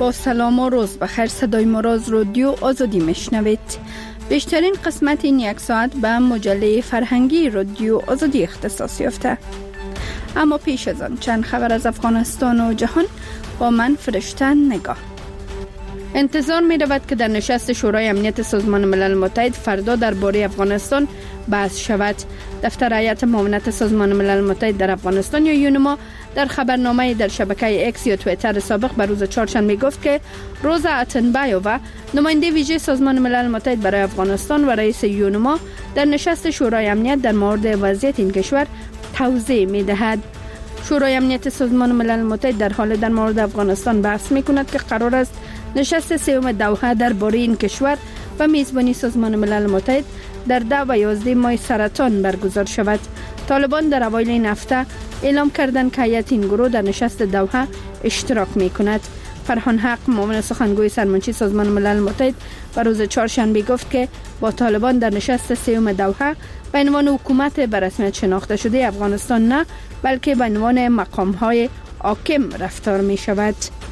با سلام و روز بخیر. صدای ما را از رادیو آزادی میشنوید. بیشترین قسمت این یک ساعت به مجله فرهنگی رادیو آزادی اختصاص یافته. اما پیش از آن چند خبر از افغانستان و جهان با من فرشته نگاه. انتظار می رود که در نشست شورای امنیت سازمان ملل متحد فردا درباره افغانستان بحث شود. دفتر هیئت معاونت سازمان ملل متحد در افغانستان یا یونما در خبرنامه در شبکه اکس یا توییتر سابق بر روز چهارشنبه گفت که روزا اتنبایووا نماینده ویژه سازمان ملل متحد برای افغانستان و رئیس یونما در نشست شورای امنیت در مورد وضعیت این کشور توضیح می دهد. شورای امنیت سازمان ملل متحد در حال در مورد افغانستان بحث می کند که قرار است نشست سوم دوحه درباره این کشور و میزبانی سازمان ملل متحد در 10 و 11 ماه سرطان برگزار شود. طالبان در اوایل این هفته اعلام کردند که هیئت این گروه در نشست دوحه اشتراک می کند. فرهان حق معاون سخنگوی سرمنشی سازمان ملل متحد بر روز چهارشنبه گفت که با طالبان در نشست سوم دوحه به عنوان حکومت به رسمیت شناخته شده افغانستان نه بلکه به عنوان مقام‌های حاکم رفتار می شود.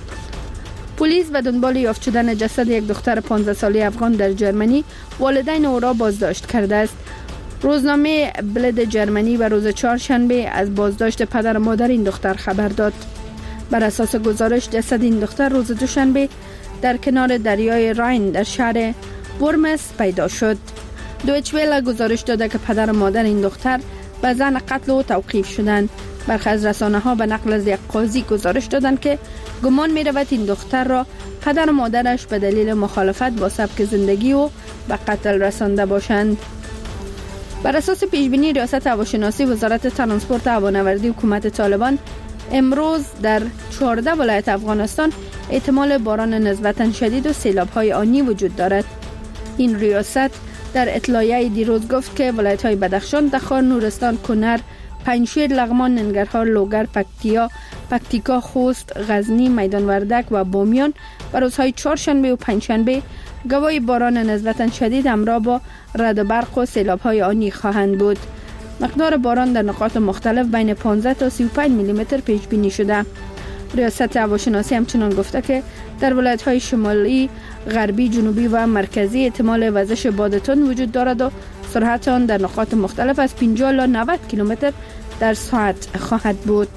پلیس به دنبال یافت شدن جسد یک دختر 15 ساله افغان در جرمنی والدین او را بازداشت کرده است. روزنامه بلد جرمنی بر روز چهارشنبه از بازداشت پدر و مادر این دختر خبر داد. بر اساس گزارش جسد این دختر روز دوشنبه در کنار دریای راین در شهر ورمس پیدا شد. دویچ ویله گزارش داده که پدر و مادر این دختر به زن قتل او توقیف شدند. برخی از رسانه‌ها به نقل از یک قاضی گزارش دادند که گمان می‌رود این دختر را پدر و مادرش به دلیل مخالفت با سبک زندگی او به قتل رسانده باشند. بر اساس پیشبینی ریاست هواشناسی وزارت ترانسپورت و هوانوردی حکومت طالبان امروز در 14 ولایت افغانستان احتمال باران نسبتاً شدید و سیلاب‌های آنی وجود دارد. این ریاست در اطلاعیه دیروز گفت که ولایت‌های بدخشان، تخار، نورستان، کنر، پنجشیر، لغمان، ننگرهار، لوگر، پکتیکا، خوست، غزنی، میدان وردک و بامیان بر روزهای چهارشنبه و پنجشنبه گواهی باران نسبتاً شدید همراه با رعد و برق و سیلاب‌های آنی خواهند بود. مقدار باران در نقاط مختلف بین 15 تا 35 میلیمتر پیش بینی شده. ریاست هواشناسی همچنان گفته که در ولایت‌های شمالی، غربی، جنوبی و مرکزی احتمال وزش باد تند وجود دارد و سرعت آن در نقاط مختلف از 50 الی 90 کیلومتر در ساعت خواهد بود.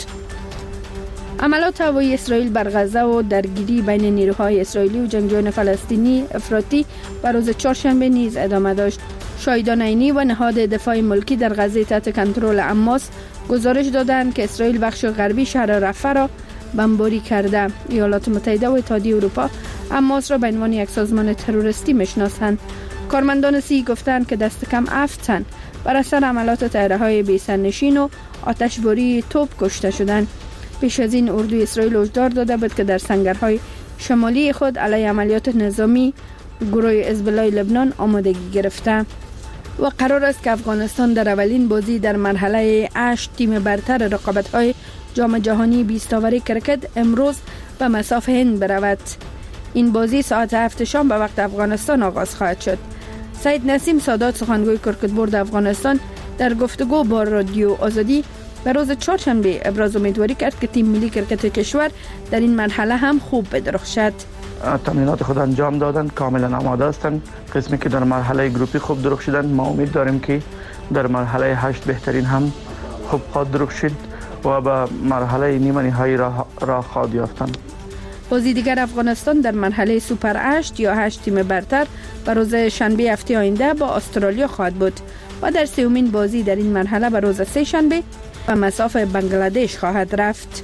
عملات هوایی اسرائیل بر غزه و درگیری بین نیروهای اسرائیلی و جنگجویان فلسطینی افراطی بر روز چهارشنبه نیز ادامه داشت. شاهدان عینی و نهاد دفاع ملکی در غزه تحت کنترل حماس گزارش دادند که اسرائیل بخش غربی شهر رفح را بمباری کرده. ایالات متحده و اتحادیه اروپا حماس را به عنوان یک سازمان تروریستی میشناسند. کارمندان سی گفتند که دست کم 7 تن بر اثر عملات طیاره‌های بی‌سرنشین و آتشباری توپ کشته شدند. پیش از این اردوی اسرائیل هشدار داده بود که در سنگرهای شمالی خود علیه عملیات نظامی گروه حزب الله لبنان آمادگی گرفته و قرار است که افغانستان در اولین بازی در مرحله 8 تیم برتر رقابت‌های جام جهانی 20 اوری کرکت امروز به مصاف هند برود. این بازی ساعت 7 شام به وقت افغانستان آغاز خواهد شد. سید نسیم سادات سخنگوی کرکت بورد افغانستان در گفتگو با رادیو آزادی به روز چهارشنبه ابراز امیدواری کرد که تیم ملی کرکت کشور در این مرحله هم خوب بدرخشد. تمرینات خود انجام دادن، کاملا آماده هستند. قسمی که در مرحله گروپی خوب درخشیدن، ما امید داریم که در مرحله 8 بهترین هم خوب خواهد درخشید و به مرحله نیمه نهایی را خواهد یافتند. بازی دیگر افغانستان در مرحله سوپر 8 یا 8 تیم برتر به روز شنبه هفته آینده با استرالیا خواهد بود و در سومین بازی در این مرحله به روز سه شنبه به مصاف بنگلادش خواهد رفت.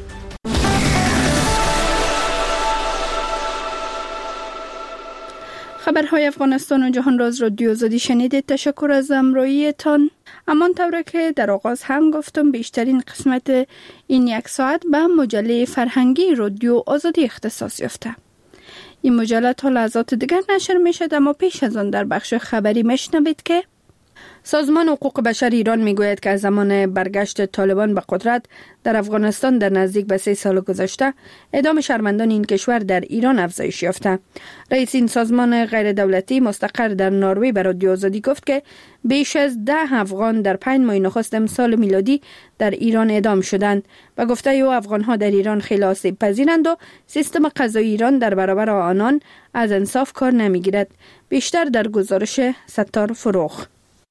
خبرهای افغانستان و جهان را از رادیو آزادی شنیدید. تشکر از همراهیتان. همان طور که در آغاز هم گفتم بیشترین قسمت این یک ساعت به مجله فرهنگی رادیو آزادی اختصاص یافته. این مجله تا لحظات دیگر نشر می شد، اما پیش از آن در بخش خبری میشنوید که سازمان حقوق بشر ایران میگوید که از زمان برگشت طالبان به قدرت در افغانستان در نزدیک به 3 سال گذشته اعدام شهروندان این کشور در ایران افزایش یافته. رئیس این سازمان غیر دولتی مستقر در نروژ به رادیو آزادی گفت که بیش از 10 افغان در 5 ماه نخست امسال میلادی در ایران اعدام شدند. به گفته او افغان‌ها در ایران خیلی آسیب پذیرند و سیستم قضایی ایران در برابر آنان از انصاف کار نمیگیرد. بیشتر در گزارش ستار فروخ.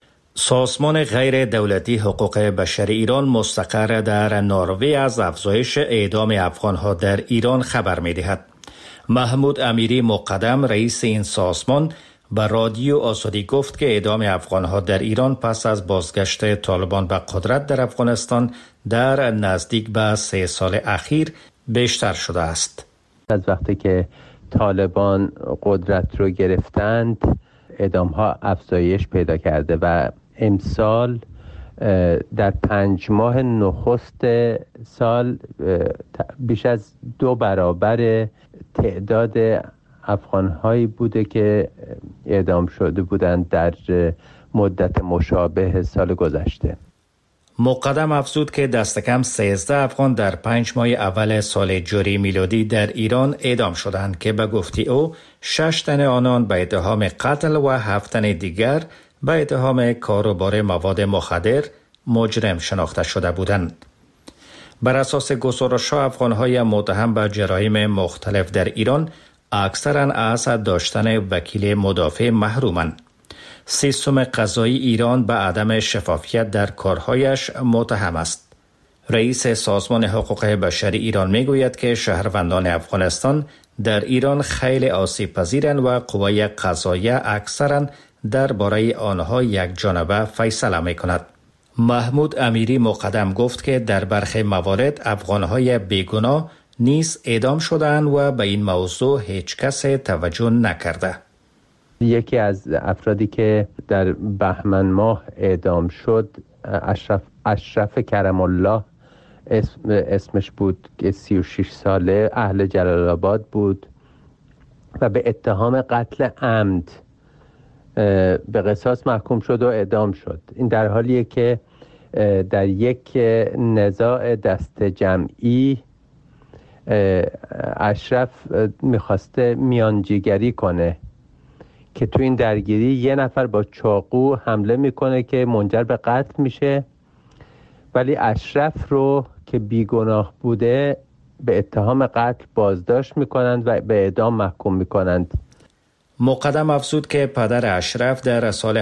سازمان غیر دولتی حقوق بشر ایران مستقر در نروژ از افزایش اعدام افغان‌ها در ایران خبر می‌دهد. محمود امیری مقدم رئیس این سازمان به رادیو آزادی گفت که اعدام افغان‌ها در ایران پس از بازگشت طالبان به قدرت در افغانستان در نزدیک به 3 سال اخیر بیشتر شده است. از وقتی که طالبان قدرت رو گرفتند اعدام‌ها افزایش پیدا کرده و امسال در 5 ماه نخست سال بیش از 2 برابر تعداد افغان‌هایی بوده که اعدام شده بودند در مدت مشابه سال گذشته. مقدم افزود که دست کم 13 افغان در 5 ماه اول سال جاری میلادی در ایران اعدام شدند که به گفته او 6 تن آنان به اتهام قتل و 7 تن دیگر به اتهام کاروبار مواد مخدر مجرم شناخته شده بودند. بر اساس گزارش‌ها افغان‌های متهم به جرایم مختلف در ایران اکثراً از داشتن وکیل مدافع محرومند. سیستم قضایی ایران به عدم شفافیت در کارهایش متهم است. رئیس سازمان حقوق بشر ایران میگوید که شهروندان افغانستان در ایران خیلی آسیب پذیرند و قوه قضاییه اکثراً درباره آنها یک جانبه فیصله میکند. محمود امیری مقدم گفت که در برخی موارد افغانهای بیگناه نیز اعدام شدند و به این موضوع هیچ کس توجه نکرده. یکی از افرادی که در بهمن ماه اعدام شد اشرف کرم الله اسمش بود که 36 ساله اهل جلال آباد بود و به اتهام قتل عمد به قصاص محکوم شد و اعدام شد. این در حالیه که در یک نزاع دست جمعی اشرف میخواسته میانجیگری کنه که تو این درگیری یه نفر با چاقو حمله میکنه که منجر به قتل میشه، ولی اشرف رو که بیگناه بوده به اتهام قتل بازداشت میکنند و به اعدام محکوم میکنند. مقدم افزود که پدر اشرف در سال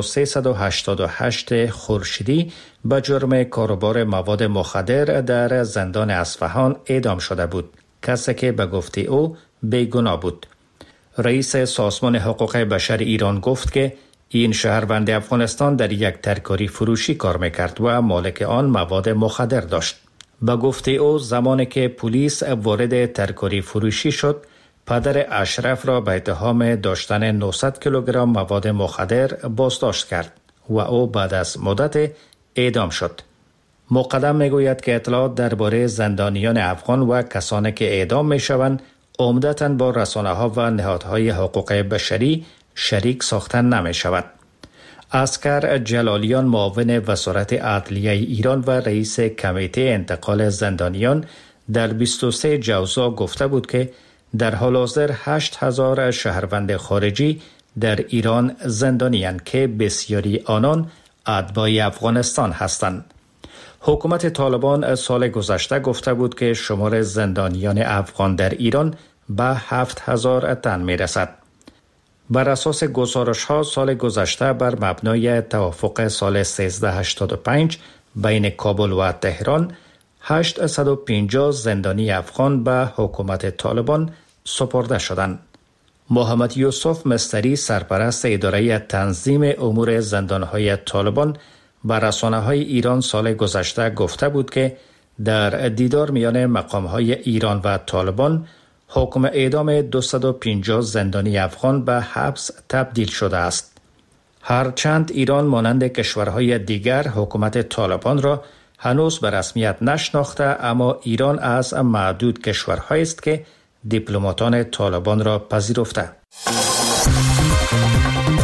1388 خورشیدی به جرم کاروبار مواد مخدر در زندان اصفهان اعدام شده بود، کسی که به گفته او بیگناه بود. رئیس سازمان حقوق بشر ایران گفت که این شهروند افغانستان در یک ترکاری فروشی کار میکرد و مالک آن مواد مخدر داشت. به گفته او زمانی که پلیس وارد ترکاری فروشی شد، پدر اشرف را به اتهام داشتن 900 کیلوگرم مواد مخدر بازداشت کرد و او بعد از مدت اعدام شد. مقدم میگوید که اطلاعات درباره زندانیان افغان و کسانی که اعدام میشوند عمدتاً با رسانه‌ها و نهادهای حقوق بشری شریک ساختن نمیشود. اسکر جلالیان معاون وزارت عدلیه ایران و رئیس کمیته انتقال زندانیان در 23 جوزا گفته بود که در حال حاضر 8000 شهروند خارجی در ایران زندانی‌اند که بسیاری آنان اتباع افغانستان هستند. حکومت طالبان سال گذشته گفته بود که شمار زندانیان افغان در ایران به 7000 تن میرسد. بر اساس گزارش‌ها سال گذشته بر مبنای توافق سال 1385 بین کابل و تهران 850 زندانی افغان به حکومت طالبان سپرده شدند. محمد یوسف مستری سرپرست اداره تنظیم امور زندان‌های طالبان به رسانه‌های ایران سال گذشته گفته بود که در دیدار میان مقام‌های ایران و طالبان حکم اعدام 250 زندانی افغان به حبس تبدیل شده است. هرچند ایران مانند کشورهای دیگر حکومت طالبان را هنوز به رسمیت نشناخته، اما ایران از معدود کشورهایی است که دیپلماتان طالبان را پذیرفته.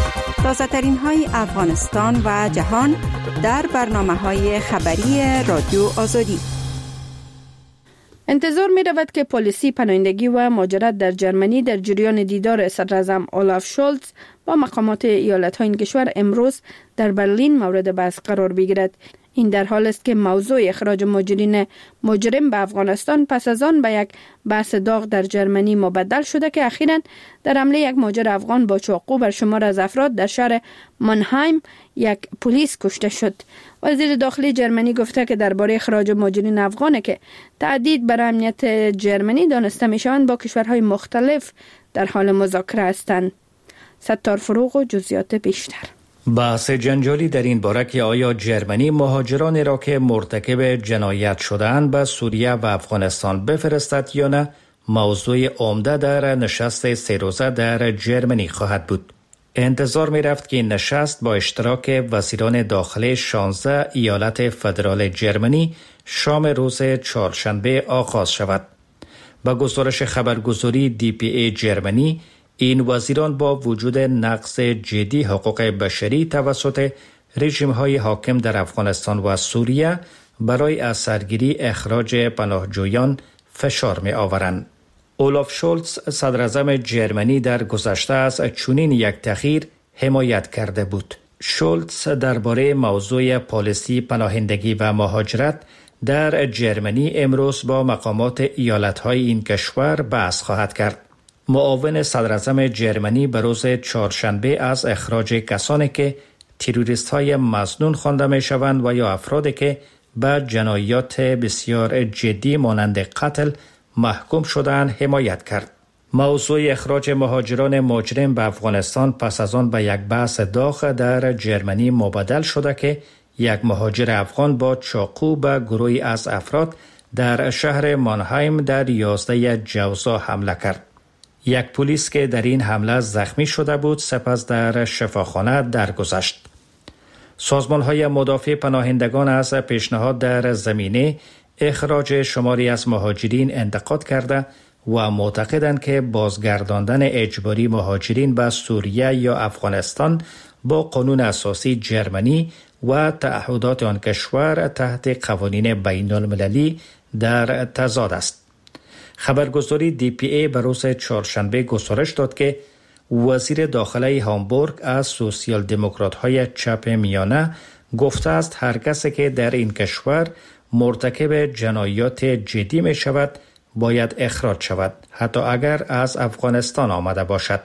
تازه ترین های افغانستان و جهان در برنامه‌های خبری رادیو آزادی. انتظار می رود که پالیسی پناهندگی و مهاجرت در جرمنی در جریان دیدار صدراعظم اولاف شولز با مقامات ایالت‌های این کشور امروز در برلین مورد بحث قرار بگیرد. این در حال است که موضوع اخراج مهاجرین مجرم به افغانستان پس از آن به یک بحث داغ در جرمنی مبدل شده که اخیراً در حمله یک مهاجر افغان با چاقو بر شمار از افراد در شهر مانهایم یک پلیس کشته شد. وزیر داخلی جرمنی گفته که درباره اخراج مهاجرین افغان که تهدید بر امنیت جرمنی دانسته میشوند با کشورهای مختلف در حال مذاکره هستند. ستار فروغ و جزئیات بیشتر. بحث جنجالی در این باره که آیا جرمنی مهاجرانی را که مرتکب جنایت شده‌اند به سوریه و افغانستان بفرستد یا نه موضوع عمده در نشست 3 روزه در جرمنی خواهد بود. انتظار می رفت که این نشست با اشتراک وزیران داخلی 16 ایالت فدرال جرمنی شام روز چهارشنبه آغاز شود. با گزارش خبرگزاری DPA جرمنی، این وزیران با وجود نقض جدی حقوق بشری توسط رژیم‌های حاکم در افغانستان و سوریه برای از سرگیری اخراج پناهجویان فشار می‌آورند. اولاف شولز صدراعظم جرمنی در گذشته از چنین یک تغییر حمایت کرده بود. شولز درباره موضوع پالیسی پناهندگی و مهاجرت در جرمنی امروز با مقامات ایالت‌های این کشور بحث خواهد کرد. معاون صدراعظم جرمنی به روز چهارشنبه از اخراج کسانی که تروریست‌های مظنون خوانده می‌شوند و یا افرادی که به جنایات بسیار جدی مانند قتل محکوم شدند حمایت کرد. موضوع اخراج مهاجران مجرم به افغانستان پس از آن به یک بحث داغ در جرمنی مبدل شده که یک مهاجر افغان با چاقو به گروهی از افراد در شهر مانهایم در 11 جوزا حمله کرد. یک پلیس که در این حمله زخمی شده بود سپس در شفاخانه درگذشت. سازمان‌های مدافع پناهندگان از پیشنهاد در زمینه اخراج شماری از مهاجرین انتقاد کرده و معتقدند که بازگرداندن اجباری مهاجرین به سوریه یا افغانستان با قانون اساسی جرمنی و تعهدات آن کشور تحت قوانین بین المللی در تضاد است. خبرگزاری DPA به روز چهارشنبه گزارش داد که وزیر داخلی هامبورگ از سوسیال دموکرات‌های چپ میانه گفته است هر کسی که در این کشور مرتکب جنایات جدی می شود باید اخراج شود، حتی اگر از افغانستان آمده باشد.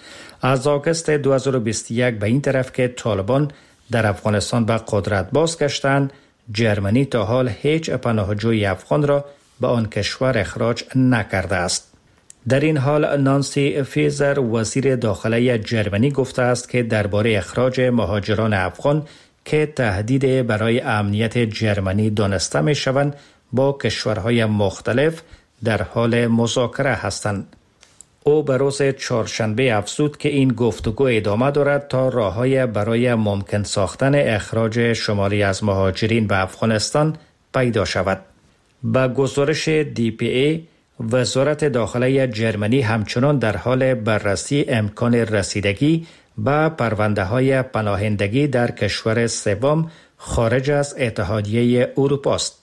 از آگوست 2021 به این طرف که طالبان در افغانستان به قدرت بازگشتند، جرمنی تا حال هیچ پناهجوی افغان را به آن کشور اخراج نکرده است. در این حال نانسی فیزر وزیر داخلی جرمنی گفته است که درباره اخراج مهاجران افغان که تهدید برای امنیت جرمنی دانسته می شوند با کشورهای مختلف در حال مذاکره هستند. او به روز چهارشنبه افزود که این گفتگو ادامه دارد تا راه‌های برای ممکن ساختن اخراج شماری از مهاجرین به افغانستان پیدا شود. با گزارش DPA، وزارت داخلی جرمنی همچنان در حال بررسی امکان رسیدگی به پرونده‌های پناهندگی در کشور سوم خارج از اتحادیه اروپا است.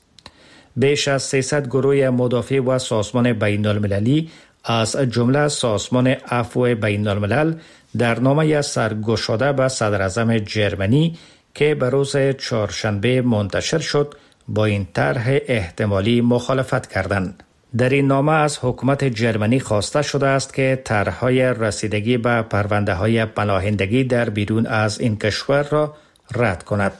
بیش از 300 گروه مدافع و سازمان بین المللی از جمله سازمان عفو بین الملل در نامه سرگشاده به صدراعظم جرمنی که به روز چهارشنبه منتشر شد با این طرح احتمالی مخالفت کردند. در این نامه از حکومت جرمنی خواسته شده است که طرح‌های رسیدگی به پرونده‌های پناهندگی در بیرون از این کشور را رد کند.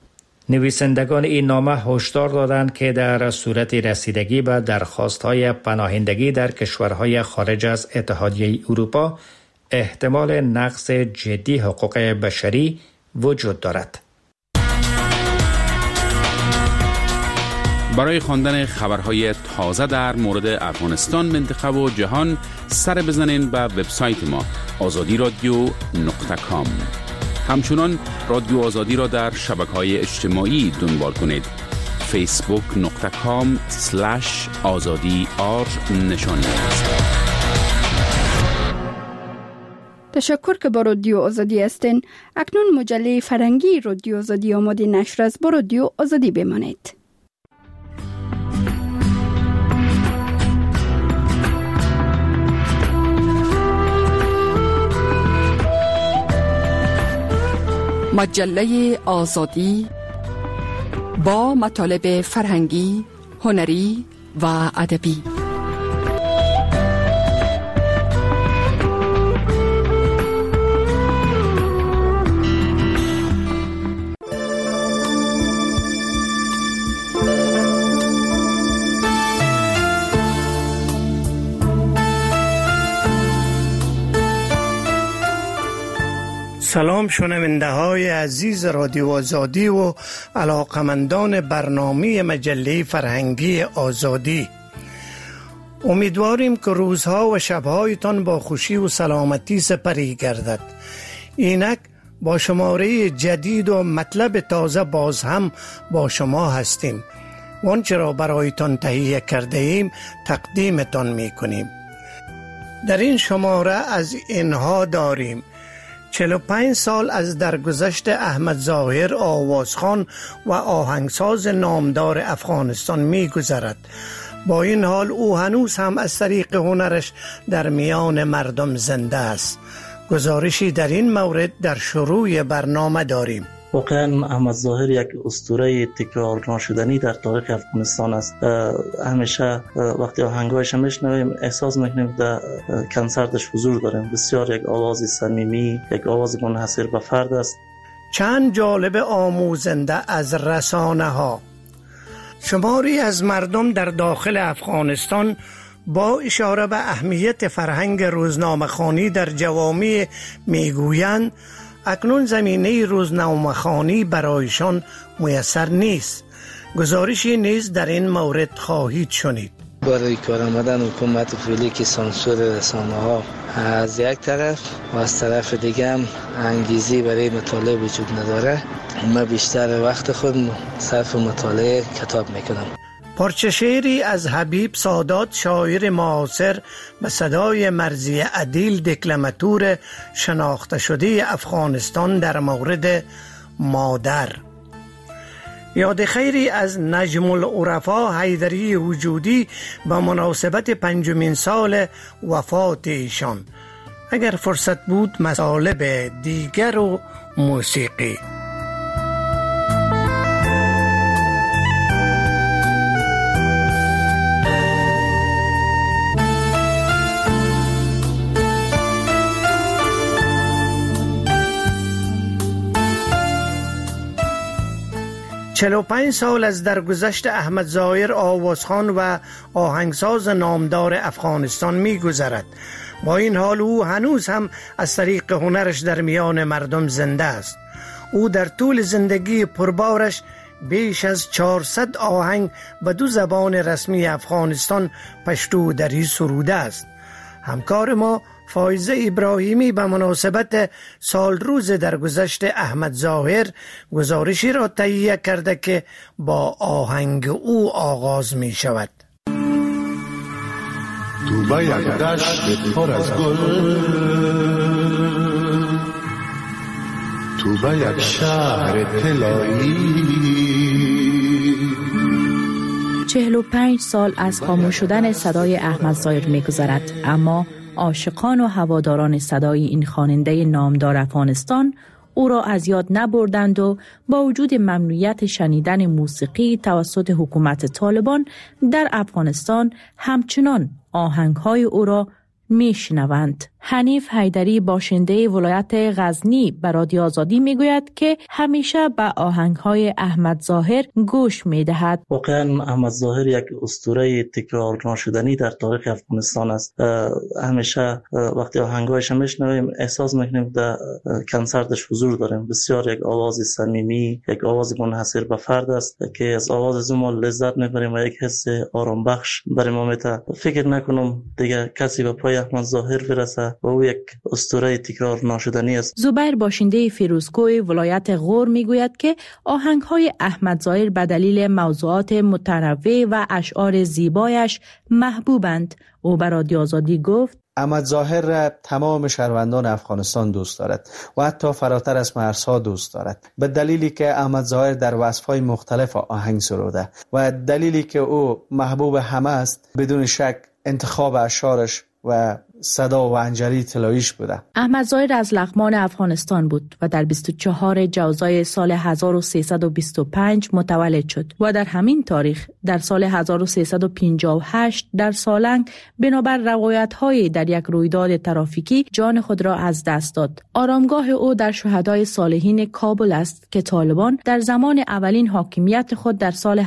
نویسندگان این نامه هشدار دادند که در صورت رسیدگی به درخواست‌های پناهندگی در کشورهای خارج از اتحادیه اروپا احتمال نقض جدی حقوق بشری وجود دارد. برای خواندن خبرهای تازه در مورد افغانستان، منطقه و جهان سر بزنین به وبسایت ما azadiradio.com. همچنان رادیو آزادی را در شبکه‌های اجتماعی دنبال کنید. facebook.com/azadi_r نشانی است. تشکر که با رادیو آزادی هستین. اکنون مجله فرهنگی رادیو آزادی آماده نشر است. با رادیو آزادی بمانید. مجله آزادی با مطالب فرهنگی، هنری و ادبی. سلام شنونده های عزیز رادیو آزادی و علاقمندان برنامه مجله فرهنگی آزادی. امیدواریم که روزها و شبهایتان با خوشی و سلامتی سپری گردد. اینک با شماره جدید و مطلب تازه باز هم با شما هستیم. وانچه را برایتان تهیه کرده ایم تقدیمتان می کنیم. در این شماره از اینها داریم: 45 سال از درگذشت احمد ظاهر آوازخوان و آهنگساز نامدار افغانستان می گذرد. با این حال او هنوز هم از طریق هنرش در میان مردم زنده است. گزارشی در این مورد در شروع برنامه داریم. واقعا احمد ظاهر یک اسطوره تکرار ناشدنی در تاریخ افغانستان است. همیشه وقتی آهنگایش میشنویم احساس میکنیم در کنسرتش حضور داریم. بسیار یک آواز صمیمی، یک آواز منحصر به فرد است. چند جالب آموزنده از رسانه ها. شماری از مردم در داخل افغانستان با اشاره به اهمیت فرهنگ روزنامه‌خوانی در جوامع میگویند اکنون زمینه روزنامه‌خوانی برایشان میسر نیست. گزارشی نیز در این مورد خواهید شنید. برای کار آمدن حکومت فعلی که سانسور رسانه ها از یک طرف و از طرف دیگه هم انگیزی برای مطالعه وجود نداره، من بیشتر وقت خود صرف مطالعه کتاب میکنم. پارچه شعری از حبیب سادات، شاعر معاصر، به صدای مرضی عدیل، دکلماتور شناخته شده افغانستان در مورد مادر. یاد خیری از نجم العرفا حیدری وجودی به مناسبت 5مین سال وفات ایشان. اگر فرصت بود مطالب دیگر و موسیقی. 45 سال از درگذشت احمد ظاهر آوازخوان و آهنگساز نامدار افغانستان می گذرد. با این حال او هنوز هم از طریق هنرش در میان مردم زنده است. او در طول زندگی پربارش بیش از 400 آهنگ به 2 زبان رسمی افغانستان، پشتو و دری، سروده است. همکار ما فایزه ابراهیمی به مناسبت سال روز درگذشت احمد ظاهر گزارشی را تهیه کرده که با آهنگ او آغاز می شود. تو به یک دشت پر از گل، تو به یک شهر طلایی، 45 سال از خاموش شدن صدای احمد ظاهر می گذرد، اما عاشقان و هواداران صدای این خواننده نامدار افغانستان او را از یاد نبردند و با وجود ممنوعیت شنیدن موسیقی توسط حکومت طالبان در افغانستان همچنان آهنگ‌های او را میشنوند. حنیف حیدری باشنده ولایت غزنی به رادیو آزادی میگوید که همیشه به آهنگ‌های احمد ظاهر گوش میدهد. واقعا احمد ظاهر یک اسطوره تکرار ناشدنی در تاریخ افغانستان است. همیشه وقتی آهنگایش میشنویم احساس میکنیم در کنسرتش حضور داریم. بسیار یک آواز صمیمی، یک آواز منحصر به فرد است که از آواز ما لذت میبریم و یک حس آرام بخش برای ما میده. فکر نکنم دیگه کسی به پای احمد ظاهر برسه و او یک اسطوره تکرار ناشدنی است. زبیر باشنده فیروزکوه ولایت غور میگوید که آهنگ‌های احمد ظاهر به دلیل موضوعات متنوع و اشعار زیبایش محبوبند. او به رادیو آزادی گفت: احمد ظاهر را تمام شهروندان افغانستان دوست دارد و حتی فراتر از مرزها دوست دارد، به دلیلی که احمد ظاهر در وصفهای مختلف آهنگ سروده و دلیلی که او محبوب همه است. بدون شک انتخاب اشعارش و صدا و انجلی طلاییش بوده. احمد ظاهر از لغمان افغانستان بود و در 24 جوزای سال 1325 متولد شد و در همین تاریخ در سال 1358 در سالنگ بنابر روایت‌های در یک رویداد ترافیکی جان خود را از دست داد. آرامگاه او در شهدای صالحین کابل است که طالبان در زمان اولین حاکمیت خود در سال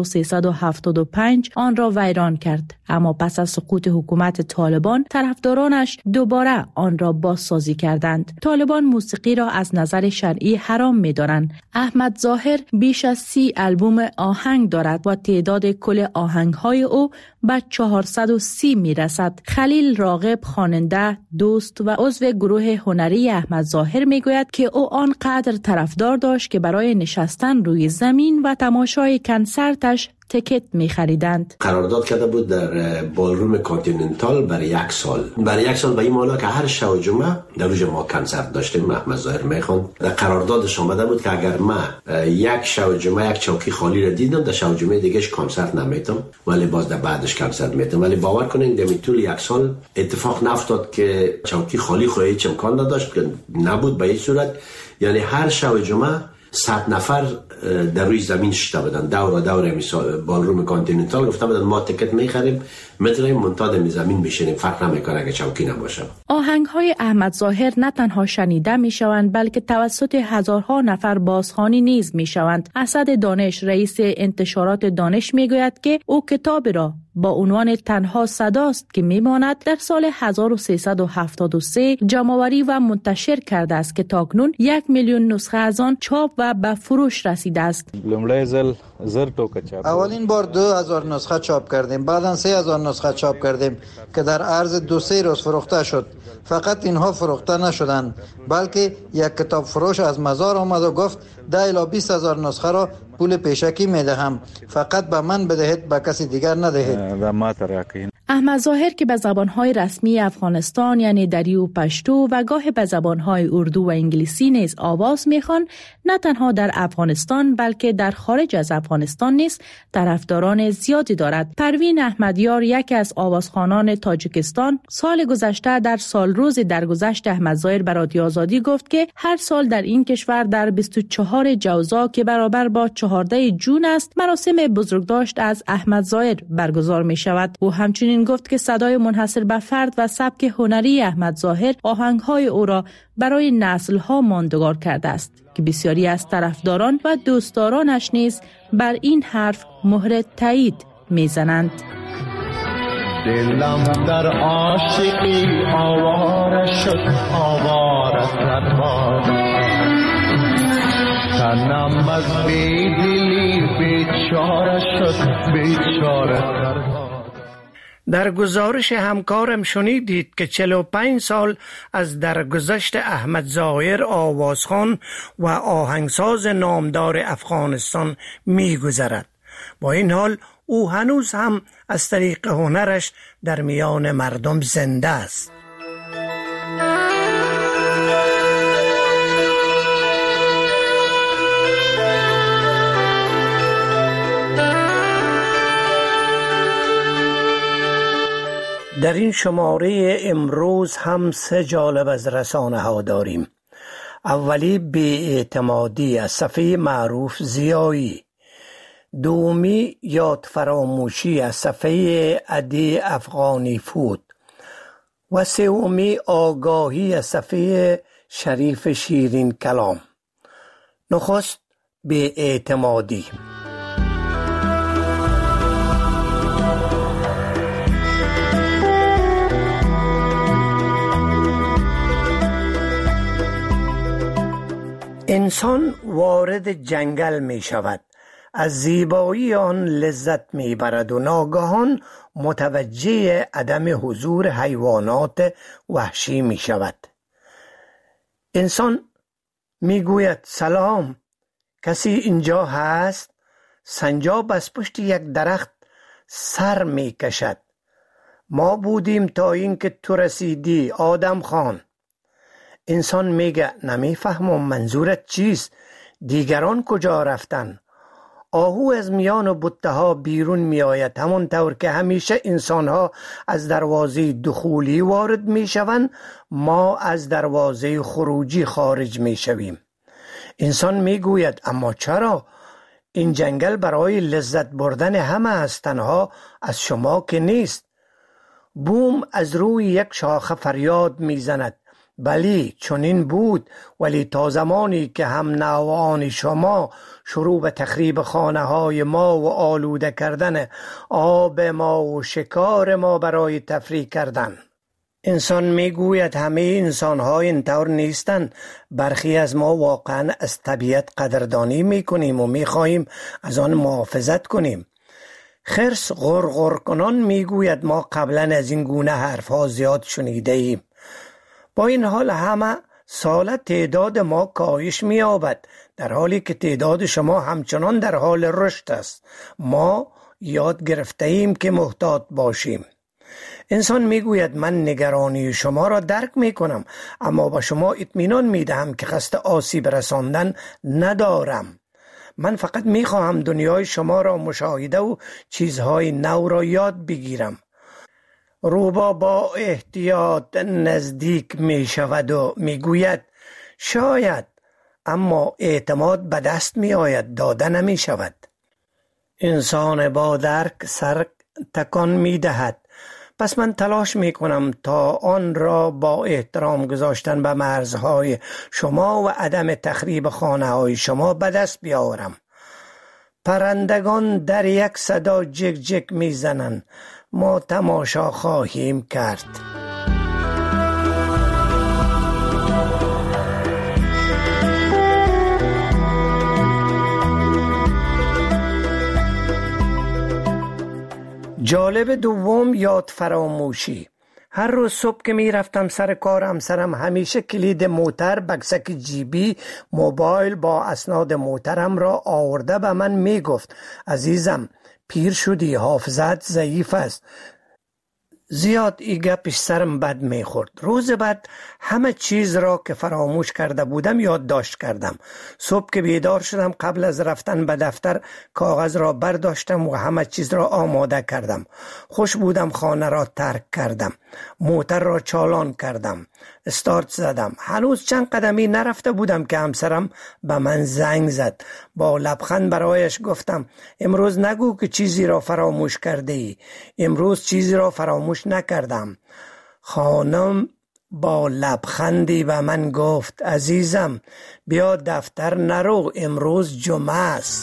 1375 آن را ویران کرد، اما پس از سقوط حکومت طالبان طرفدارانش دوباره آن را بازسازی کردند. طالبان موسیقی را از نظر شرعی حرام می‌دارند. احمد ظاهر بیش از 30 آلبوم آهنگ دارد و تعداد کل آهنگ‌های او به 430 می‌رسد. خلیل راغب، خواننده، دوست و عضو گروه هنری احمد ظاهر می‌گوید که او آنقدر طرفدار داشت که برای نشستن روی زمین و تماشای کنسرتش تکت می خریدند. قرارداد کرده بود در بالروم کانتیننتال برای یک سال به این مانا که هر شب و جمعه در روز ما کنسرت داشتیم. احمد ظاهر میخوند در قراردادش آمده بود که اگر من یک شب و جمعه یک چوکی خالی را دیدم، در شب و جمعه دیگهش کنسرت نمیتم، ولی باز در بعدش کنسرت میتم. ولی باور کنین در طول یک سال اتفاق نفتاد که چوکی خالی هیچ امکان نداشت که نبود به این صورت. یعنی هر شب و جمعه 100 نفر در روی زمین شده بودن، دور بالروم کانتیننتال گفته بودن ما تکت میخریم میتونیم منتاد زمین بشینیم، فرق نمیکنه اگه چوکی نباشه. آهنگ‌های احمد ظاهر نه تنها شنیده میشوند بلکه توسط هزارها نفر بازخوانی نیز میشوند. اسد دانش، رئیس انتشارات دانش، میگوید که او کتاب را با عنوان تنها صداست که میماند در سال 1373 جمع‌آوری و منتشر کرده است که تاکنون 1 میلیون نسخه از آن چاپ و به فروش رسیده است. اولین بار 2000 نسخه چاپ کردیم، بعداً 3000 نسخه چاپ کردیم که در عرض 2-3 روز فروخته شد. فقط اینها فروخته نشدند، بلکه یک کتاب فروش از مزار آمد و گفت 10 الی 20 هزار نسخه را پول پیشکی میدهم، فقط به من بدهید، به کسی دیگر ندهید. احمد ظاهر که به زبانهای رسمی افغانستان یعنی دری و پشتو و گاه به زبانهای اردو و انگلیسی نیز آواز میخوان، نه تنها در افغانستان بلکه در خارج از افغانستان نیز طرفداران زیادی دارد. پروین احمدیار، یکی از آوازخوانان تاجیکستان، سال گذشته در سالروز درگذشت احمد ظاهر به رادیو آزادی گفت که هر سال در این کشور در 24 جوزا که برابر با 14 جون است، مراسم بزرگداشت از احمد ظاهر برگزار می شود. او همچنین گفت که صدای منحصر به فرد و سبک هنری احمد ظاهر آهنگ‌های او را برای نسل‌ها ماندگار کرده است که بسیاری از طرفداران و دوستدارانش نیز بر این حرف مهر تایید می‌زنند. دلم در عاشقی آواره شد، آواره سرباز، تنم از بیدلی بیچاره شد، بیچاره سرباز. در گزارش همکارم شنیدید که 45 سال از درگذشت احمد ظاهر آوازخوان و آهنگساز نامدار افغانستان می‌گذرد. با این حال او هنوز هم از طریق هنرش در میان مردم زنده است. در این شماره امروز هم 3 جالب از رسانه ها داریم. اولی بی‌اعتمادی از صفحه معروف زیایی، دومی یاد فراموشی از صفحه عدی افغانی فود و سومی آگاهی از صفحه شریف شیرین کلام. نخست بی‌اعتمادی. انسان وارد جنگل می شود، از زیبایی آن لذت می برد و ناگهان متوجه عدم حضور حیوانات وحشی می شود. انسان می گوید سلام، کسی اینجا هست؟ سنجاب از پشت یک درخت سر می کشد ما بودیم تا اینکه تو رسیدی آدم خان. انسان میگه نمیفهمم منظورت چیست؟ دیگران کجا رفتن؟ آهو از میان بوته ها بیرون می آید، همونطور که همیشه انسان ها از دروازه دخولی وارد می شوند، ما از دروازه خروجی خارج می شویم. انسان می گوید اما چرا؟ این جنگل برای لذت بردن همه است، تنها از شما که نیست. بوم از روی یک شاخه فریاد می زند. بلی چنین بود، ولی تا زمانی که هم نوعان شما شروع به تخریب خانه های ما و آلوده کردن آب ما و شکار ما برای تفریح کردن. انسان میگوید همه انسان ها اینطور نیستند. برخی از ما واقعا از طبیعت قدردانی میکنیم و میخواهیم از آن محافظت کنیم. خرس غرغر کنان میگوید ما قبلا از این گونه حرف ها زیاد شنیده ایم. با این حال همه سال تعداد ما کاهش می‌یابد، در حالی که تعداد شما همچنان در حال رشد است. ما یاد گرفته ایم که محتاط باشیم. انسان میگوید من نگرانی شما را درک میکنم، اما با شما اطمینان میدهم که قصد آسیب رساندن ندارم. من فقط میخواهم دنیای شما را مشاهده و چیزهای نو را یاد بگیرم. روبا با احتیاط نزدیک می شود و می گوید شاید، اما اعتماد به دست می آید، داده نمی شود. انسان با درک سر تکان می دهد. پس من تلاش می کنم تا آن را با احترام گذاشتن به مرزهای شما و عدم تخریب خانه های شما به دست بیاورم. پرندگان در یک صدا جک جک می زنند. ما تماشا خواهیم کرد. جالب دوم یاد فراموشی. هر روز صبح که می رفتم سر کار، همسرم همیشه کلید موتر، بکسک جیبی، موبایل با اسناد موترم را آورده به من می گفت عزیزم پیر شدی، حافظت ضعیف است. زیاد ای گپش سرم بد می خورد. روز بعد همه چیز را که فراموش کرده بودم یادداشت کردم. صبح که بیدار شدم قبل از رفتن به دفتر کاغذ را برداشتم و همه چیز را آماده کردم. خوش بودم خانه را ترک کردم. موتر را چالان کردم. استارت زدم. هنوز چند قدمی نرفته بودم که همسرم به من زنگ زد. با لبخند برایش گفتم امروز نگو که چیزی را فراموش کرده ای. امروز چیزی را فراموش نکردم. خانم با لبخندی به من گفت عزیزم بیا دفتر نرو، امروز جمعه است.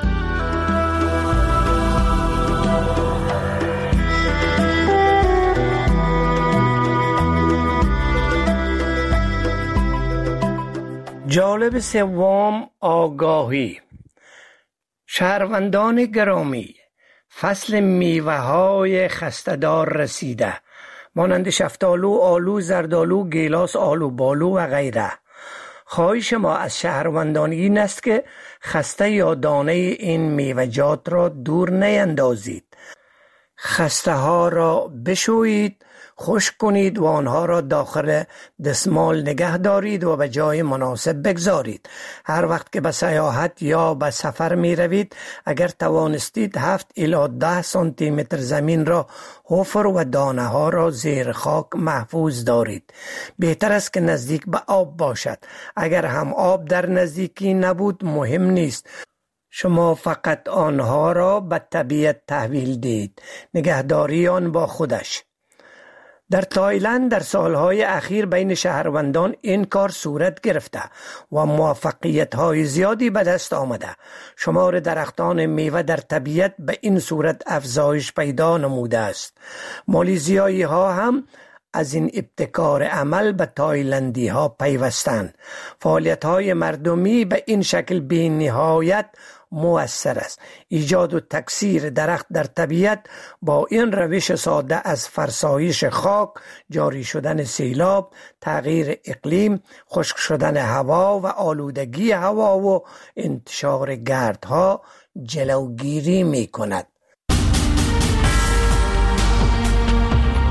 جالب سوم آگاهی. شهروندان گرامی، فصل میوه های خسته‌دار رسیده، مانند شفتالو، آلو، زردالو، گیلاس، آلو بالو و غیره. خواهش ما از شهروندان این است که خسته یا دانه این میوه‌جات را دور نیندازید. خسته ها را بشویید، خشک کنید و آنها را داخل دستمال نگه دارید و به جای مناسب بگذارید. هر وقت که به سیاحت یا به سفر می روید، اگر توانستید 7 الی 10 سانتی متر زمین را حفر و دانه ها را زیر خاک محفوظ دارید. بهتر است که نزدیک به آب باشد. اگر هم آب در نزدیکی نبود مهم نیست، شما فقط آنها را به طبیعت تحویل دید. نگهداری آن با خودش. در تایلند در سالهای اخیر بین شهروندان این کار صورت گرفته و موفقیت‌های زیادی به دست آمده. شمار درختان میوه در طبیعت به این صورت افزایش پیدا نموده است. مالیزیایی ها هم از این ابتکار عمل به تایلندی ها پیوستند. فعالیت های مردمی به این شکل بی نهایت مؤثر است. ایجاد و تکثیر درخت در طبیعت با این روش ساده از فرسایش خاک، جاری شدن سیلاب، تغییر اقلیم، خشک شدن هوا و آلودگی هوا و انتشار گردها جلوگیری می کند.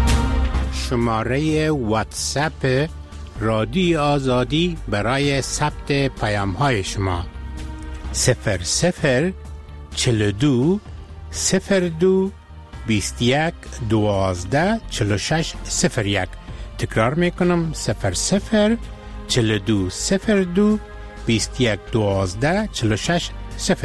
شماره واتساپ رادیو آزادی برای ثبت پیام های شما 00 42 02 21 12 46 01. تکرار میکنم 00 42 02 21 12 46 01.